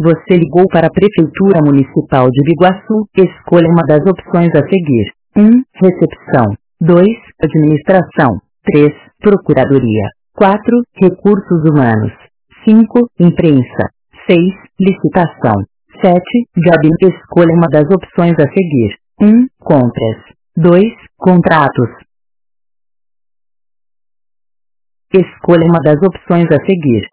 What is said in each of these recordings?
Você ligou para a Prefeitura Municipal de Biguaçu. Escolha uma das opções a seguir. 1. Recepção. 2. Administração. 3. Procuradoria. 4. Recursos humanos. 5. Imprensa. 6. Licitação. 7. Gabinete. Escolha uma das opções a seguir. 1. Compras. 2. Contratos. Escolha uma das opções a seguir.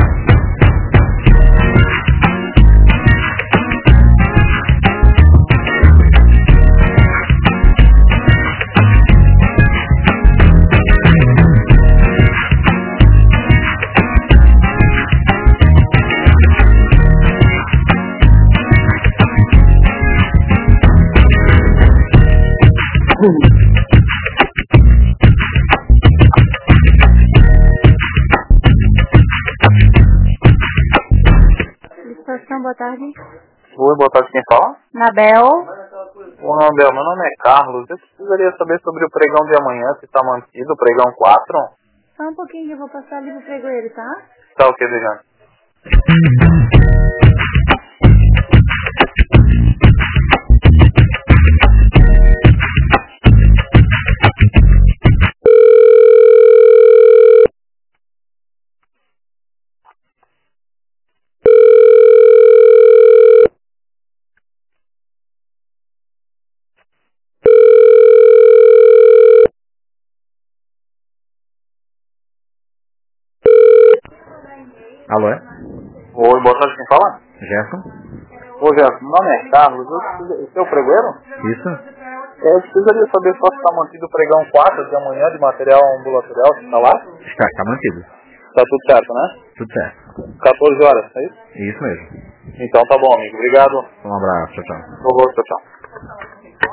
Boa tarde. Oi, boa tarde, quem fala? Nabel. Ô, Nabel, meu nome é Carlos. Eu precisaria saber sobre o pregão de amanhã, se está mantido, o pregão 4. Só um pouquinho que eu vou passar ali pro pregoeiro, tá? Tá ok, beijando. Alô? Oi, boa tarde, quem fala? Gerson? Ô, Gerson, meu nome é Carlos. O seu pregoeiro? Isso? Eu precisaria saber só se está mantido o pregão 4 de amanhã de material ambulatorial, se está lá? Está mantido. Tá tudo certo, né? Tudo certo. 14 horas, é isso? Isso mesmo. Então tá bom, amigo. Obrigado. Um abraço, tchau, tchau. Por favor, tchau, tchau.